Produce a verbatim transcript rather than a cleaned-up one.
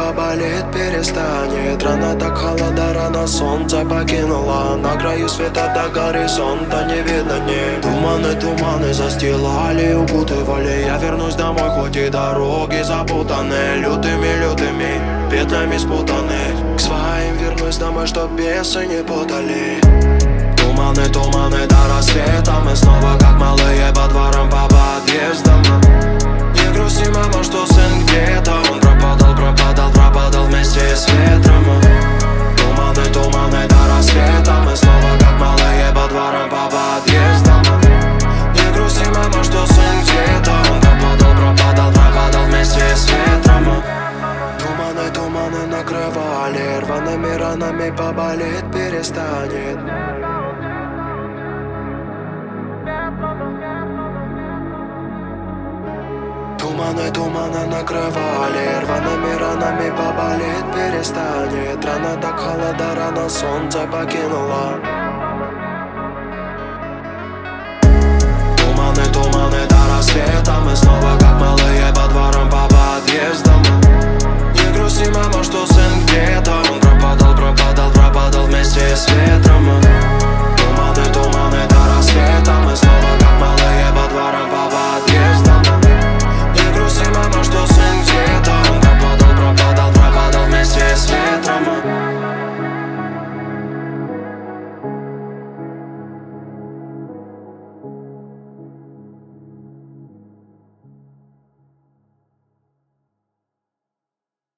поболит, перестанет. Рано так холода, рано солнце покинуло. На краю света до горизонта не видно ни. Туманы, туманы застилали, укутывали. Я вернусь домой, хоть и дороги запутаны. Лютыми, лютыми петлями спутаны. К своим вернусь домой, чтоб бесы не путали. Туманы, туманы до рассвета. Мы снова как малые по дворам, по подъездам. Не грусти, мама, что сын где-то. Он пропадал, пропадал, пропадал вместе с ветром. Туманы, туманы до рассвета. Мы снова как малые по дворам, по подъездам. Не грусти, мама, что сын где-то. Он пропадал, пропадал, пропадал вместе с ветром. Туманы, туманы накрывали. Рваными ранами поболит, перестанет. Туманы, туманы накрывали. Рваными ранами поболит, перестанет. Рано так холода, рано солнце покинуло. Туманы, туманы до рассвета. Мы снова как малые по дворам, по подъездам. Не грусти, мама, что сын где-то. Он пропадал, пропадал, пропадал вместе с ветром.